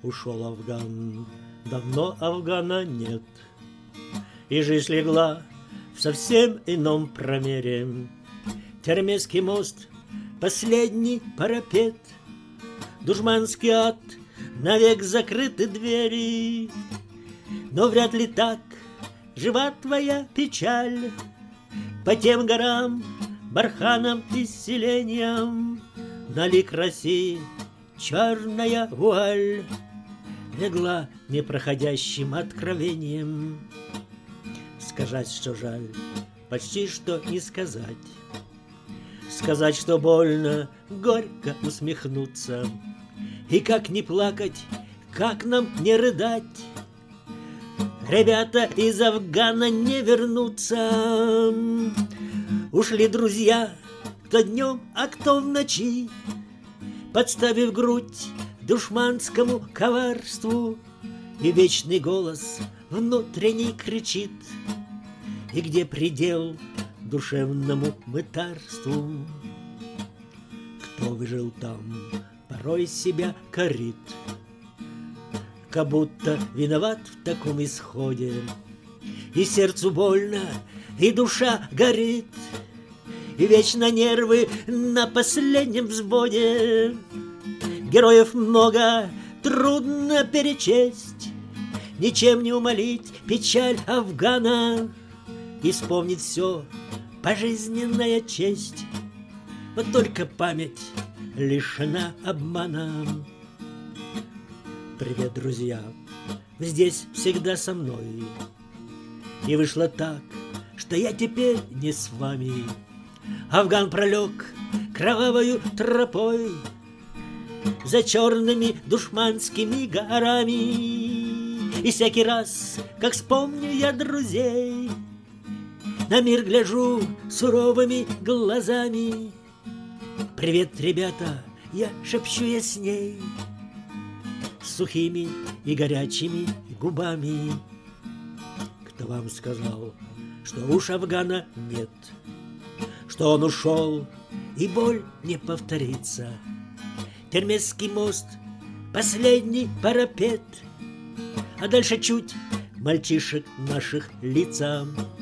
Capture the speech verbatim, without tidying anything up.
ушел Афган, давно Афгана нет, и жизнь легла в совсем ином промере. Термесский мост, последний парапет, душманский ад, навек закрыты двери. Но вряд ли так жива твоя печаль по тем горам, барханам и селениям. На лик России черная вуаль легла непроходящим откровением. Сказать, что жаль, почти что не сказать. Сказать, что больно, горько усмехнуться. И как не плакать, как нам не рыдать? Ребята из Афгана не вернутся. Ушли друзья, кто днем, а кто в ночи, подставив грудь душманскому коварству. И вечный голос внутренний кричит: и где предел душевному мытарству? Кто выжил там, порой себя корит, как будто виноват в таком исходе. И сердцу больно, и душа горит, и вечно нервы на последнем взводе. Героев много, трудно перечесть, ничем не умолить печаль Афгана. Исполнить все пожизненная честь, вот только память лишена обмана. Привет, друзья, вы здесь всегда со мной. И вышло так, что я теперь не с вами. Афган пролег кровавою тропой за черными душманскими горами. И всякий раз, как вспомню я друзей, на мир гляжу суровыми глазами. Привет, ребята, я шепчу я с ней, сухими и горячими губами. Кто вам сказал, что уж Афгана нет, что он ушел и боль не повторится? Термесский мост, последний парапет, а дальше чуть мальчишек наших лица.